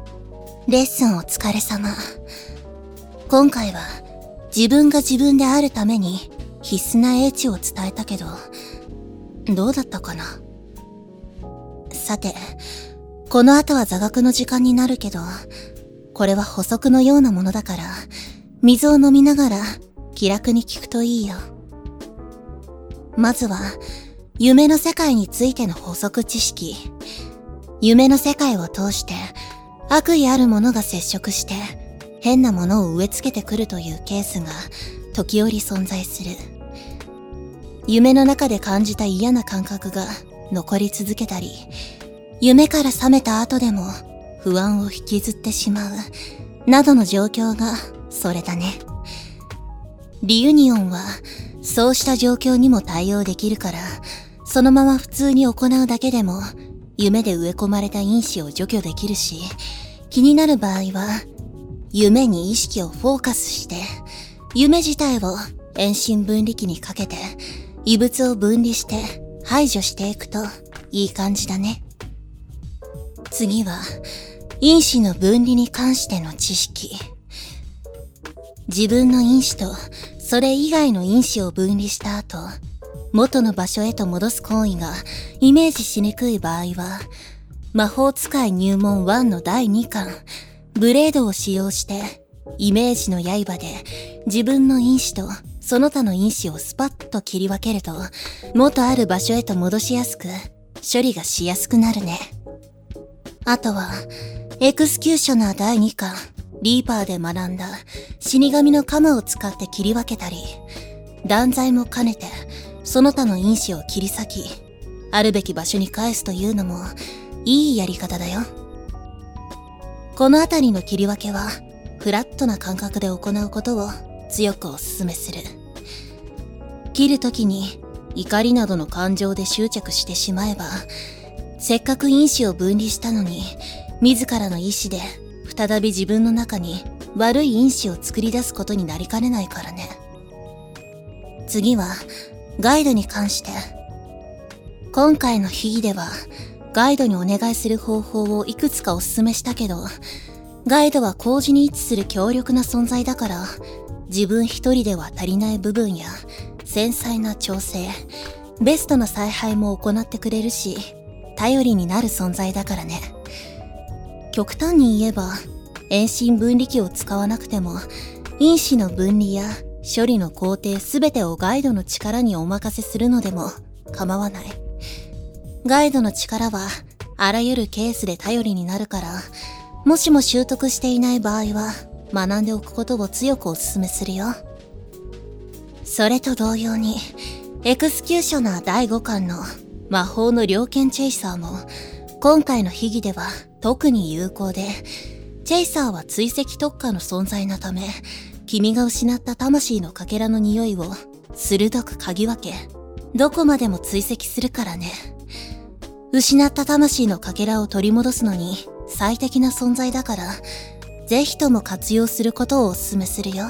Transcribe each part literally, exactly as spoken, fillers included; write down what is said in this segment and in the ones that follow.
レッスンお疲れ様。今回は自分が自分であるために必須な英知を伝えたけど、どうだったかな。さて、この後は座学の時間になるけど、これは補足のようなものだから、水を飲みながら気楽に聞くといいよ。まずは、夢の世界についての補足知識。夢の世界を通して、悪意あるものが接触して、変なものを植え付けてくるというケースが時折存在する。夢の中で感じた嫌な感覚が残り続けたり、夢から覚めた後でも不安を引きずってしまう、などの状況がそれだね。リユニオンはそうした状況にも対応できるから、そのまま普通に行うだけでも夢で植え込まれた因子を除去できるし、気になる場合は夢に意識をフォーカスして、夢自体を遠心分離器にかけて異物を分離して排除していくといい感じだね。次は因子の分離に関しての知識。自分の因子とそれ以外の因子を分離した後、元の場所へと戻す行為がイメージしにくい場合は、魔法使い入門いちのだいにかん、ブレードを使用して、イメージの刃で自分の因子とその他の因子をスパッと切り分けると、元ある場所へと戻しやすく、処理がしやすくなるね。あとは、エクスキューショナーだいにかん、リーパーで学んだ死神の鎌を使って切り分けたり、断罪も兼ねて、その他の因子を切り裂き、あるべき場所に返すというのも、いいやり方だよ。このあたりの切り分けは、フラットな感覚で行うことを強くお勧めする。切るときに怒りなどの感情で執着してしまえば、せっかく因子を分離したのに、自らの意志で再び自分の中に悪い因子を作り出すことになりかねないからね。次は、ガイドに関して。今回の秘技では、ガイドにお願いする方法をいくつかお勧めしたけど、ガイドは工事に位置する強力な存在だから、自分一人では足りない部分や、繊細な調整、ベストな采配も行ってくれるし、頼りになる存在だからね。極端に言えば、遠心分離器を使わなくても、因子の分離や処理の工程すべてをガイドの力にお任せするのでも構わない。ガイドの力はあらゆるケースで頼りになるから、もしも習得していない場合は学んでおくことを強くお勧めするよ。それと同様に、エクスキューショナーだいごかんの魔法の猟犬チェイサーも今回の秘技では特に有効で、チェイサーは追跡特化の存在なため、君が失った魂のかけらの匂いを鋭く嗅ぎ分け、どこまでも追跡するからね。失った魂のかけらを取り戻すのに最適な存在だから、ぜひとも活用することをお勧めするよ。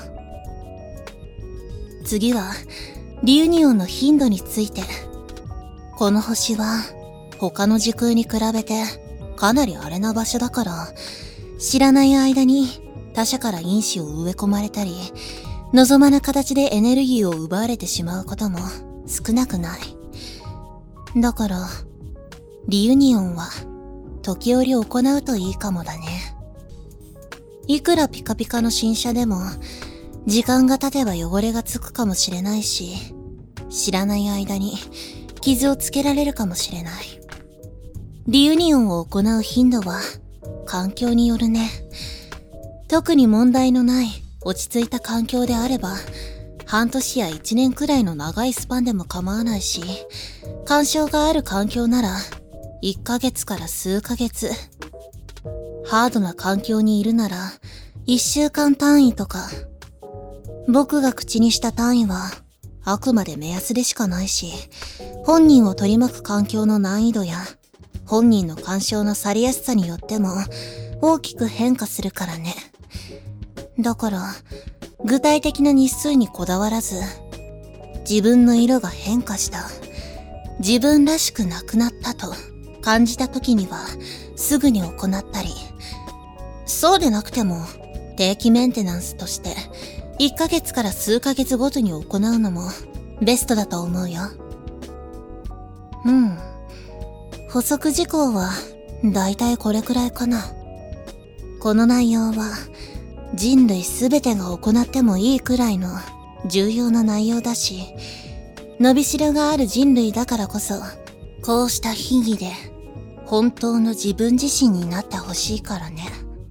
次は、リユニオンの頻度について。この星は、他の時空に比べてかなり荒れな場所だから、知らない間に他者から因子を植え込まれたり、望まぬ形でエネルギーを奪われてしまうことも少なくない。だから、リユニオンは時折行うといいかもだね。いくらピカピカの新車でも、時間が経てば汚れがつくかもしれないし、知らない間に傷をつけられるかもしれない。リユニオンを行う頻度は環境によるね。特に問題のない落ち着いた環境であれば、半年や一年くらいの長いスパンでも構わないし、干渉がある環境ならいっかげつから数ヶ月。ハードな環境にいるならいっしゅうかん単位とか。僕が口にした単位はあくまで目安でしかないし、本人を取り巻く環境の難易度や本人の干渉のされやすさによっても大きく変化するからね。だから、具体的な日数にこだわらず、自分の色が変化した、自分らしくなくなったと感じた時にはすぐに行ったり、 そうでなくても、定期メンテナンスとして、いっかげつから数ヶ月ごとに行うのも、ベストだと思うよ。うん。補足事項は、だいたいこれくらいかな。この内容は、人類すべてが行ってもいいくらいの重要な内容だし、伸びしろがある人類だからこそ、こうした秘技で、本当の自分自身になってほしいからね。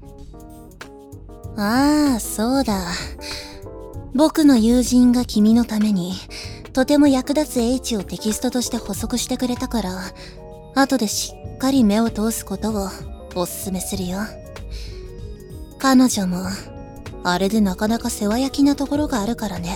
ああ、そうだ。僕の友人が君のために、とても役立つ英知をテキストとして補足してくれたから、後でしっかり目を通すことをおすすめするよ。彼女も、あれでなかなか世話焼きなところがあるからね。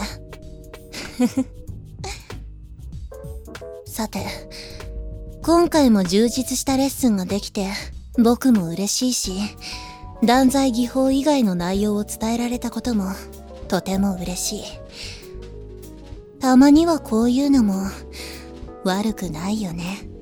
さて、今回も充実したレッスンができて、僕も嬉しいし、断罪技法以外の内容を伝えられたことも、とても嬉しい。たまにはこういうのも、悪くないよね。